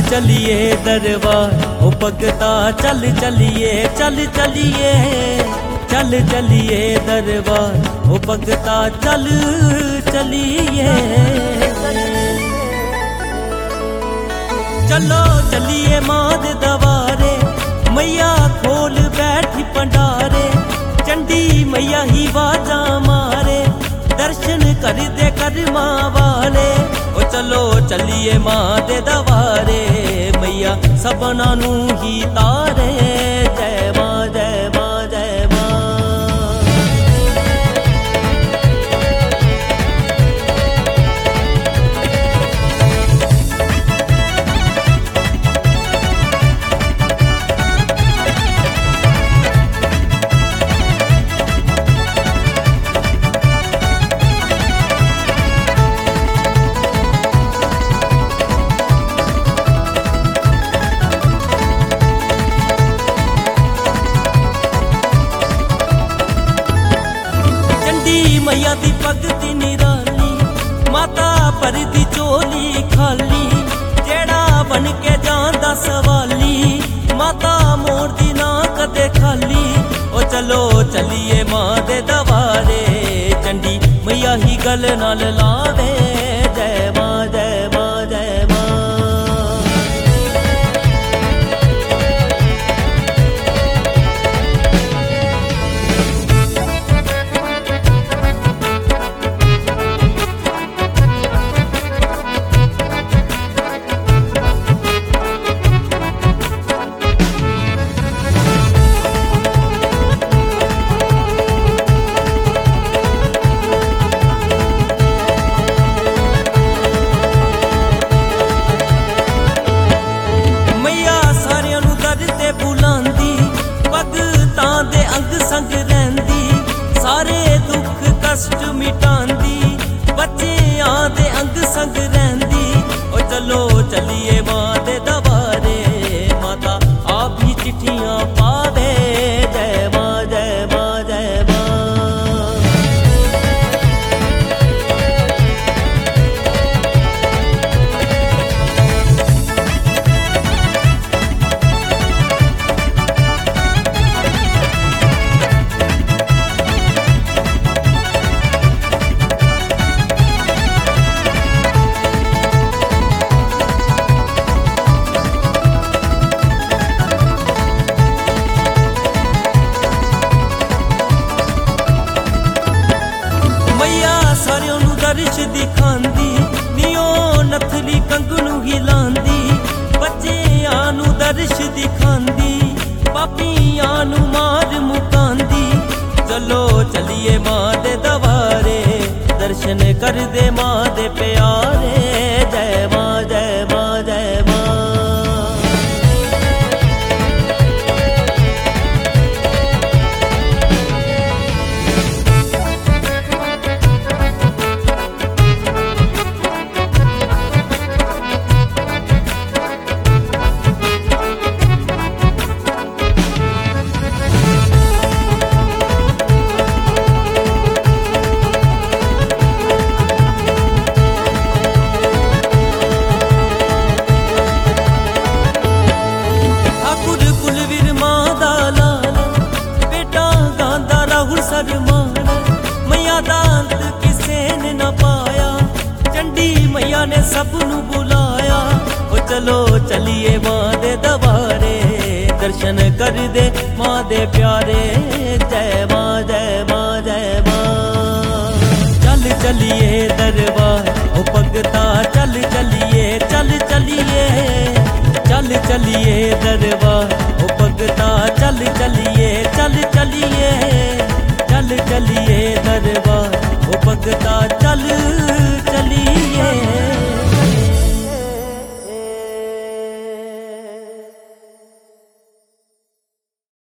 चलिए दरबार ओ भगता चल चलिए चल चलिए चल चलिए दरबार ओ भगता चल चलिए। चलो चलिए मां दे दवारे मैया खोल बैठी भंडारे चंडी मैया ही वाजा मारे दर्शन कर दे कर मां वाले ओ चलो चलिए मां दे दवारे मैया सबना नू ही तारे। जय मां जय मां जय मां। मैया दी भगती निराली माता पर दी चोली खाली जेड़ा बन के जांदा सवाली माता मोर दी ना कदे खाली ओ चलो चलिए मां दे दवारे चंडी मैया ही गल नाल लावे। जय मां जय मां जय मां। सारे दुख कष्ट मिटांदी बच्चियां दे अंग संग रहंदी ओ चलो चलिए मां दे दवारे माता आप ही चिट्ठियां पावे। जय मां जय मां जय मां। सारियों नू दर्श दिखांदी नियो नथली कंगनू हिलांदी बच्चियां नू दर्श दिखांदी पापियां नू मार मुकांदी। चलो चलिए मां दे दवारे दर्शन कर दे मां दे प्यारे। जय मां जय मां जय मां। मैया दांत किसे ने न पाया चंडी मैया ने सबनू बुलाया ओ चलो चलिए मां दे दवारे दर्शन कर दे मां दे प्यारे। जय मां जय मां जय मां। चल चलिए दरबार ओ भगता चल चलिए चल चलिए चल चलिए दरबार ओ भगता चल चलिए चल चलिए चल चलिए दरबार ओ भगता।